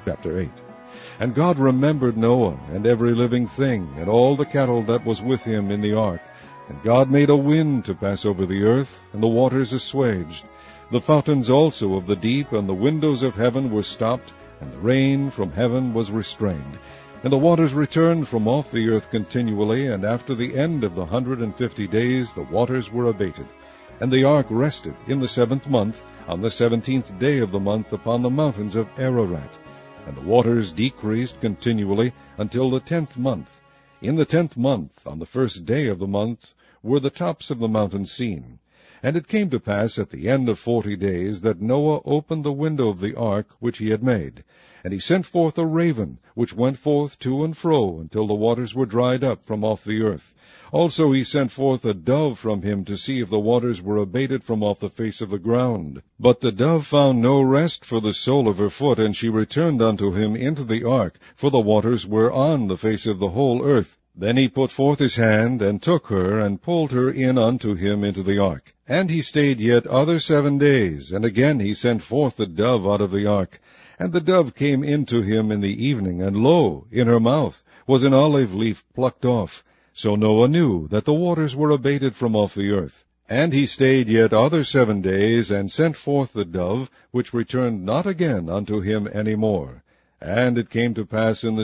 Chapter 8. And God remembered Noah, and every living thing, and all the cattle that was with him in the ark. And God made a wind to pass over the earth, and the waters assuaged. The fountains also of the deep and the windows of heaven were stopped, and the rain from heaven was restrained. And the waters returned from off the earth continually, and after the end of the 150 days the waters were abated. And the ark rested in the 7th month, on the 17th day of the month, upon the mountains of Ararat. And the waters decreased continually until the 10th month. In the 10th month, on the 1st day of the month, were the tops of the mountains seen. And it came to pass at the end of 40 days that Noah opened the window of the ark which he had made. And he sent forth a raven, which went forth to and fro until the waters were dried up from off the earth. Also he sent forth a dove from him to see if the waters were abated from off the face of the ground. But the dove found no rest for the sole of her foot, and she returned unto him into the ark, for the waters were on the face of the whole earth. Then he put forth his hand, and took her, and pulled her in unto him into the ark. And he stayed yet other 7 days, and again he sent forth the dove out of the ark. And the dove came into him in the evening, and lo, in her mouth was an olive leaf plucked off. So Noah knew that the waters were abated from off the earth. And he stayed yet other 7 days, and sent forth the dove, which returned not again unto him any more. And it came to pass in the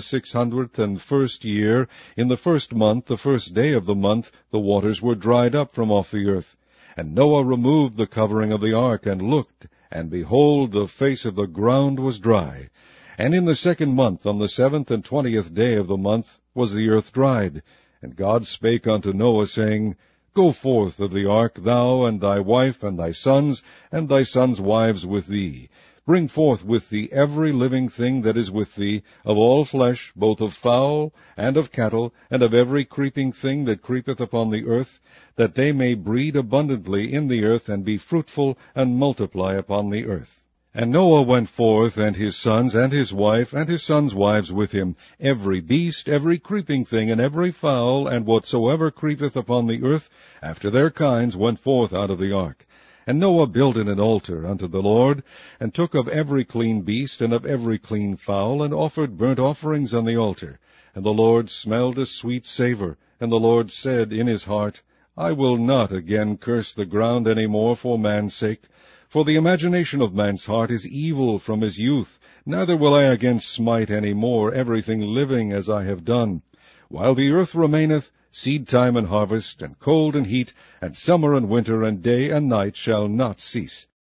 601st year, in the 1st month, the 1st day of the month, the waters were dried up from off the earth. And Noah removed the covering of the ark, and looked, and behold, the face of the ground was dry. And in the 2nd month, on the 7th and 20th day of the month, was the earth dried. And God spake unto Noah, saying, Go forth of the ark, thou, and thy wife, and thy sons wives with thee. Bring forth with thee every living thing that is with thee, of all flesh, both of fowl, and of cattle, and of every creeping thing that creepeth upon the earth, that they may breed abundantly in the earth, and be fruitful, and multiply upon the earth. And Noah went forth, and his sons, and his wife, and his sons' wives with him, every beast, every creeping thing, and every fowl, and whatsoever creepeth upon the earth, after their kinds, went forth out of the ark. And Noah builded an altar unto the Lord, and took of every clean beast, and of every clean fowl, and offered burnt offerings on the altar. And the Lord smelled a sweet savour. And the Lord said in his heart, I will not again curse the ground any more for man's sake. For the imagination of man's heart is evil from his youth, neither will I again smite any more everything living as I have done. While the earth remaineth, seed time and harvest, and cold and heat, and summer and winter, and day and night shall not cease.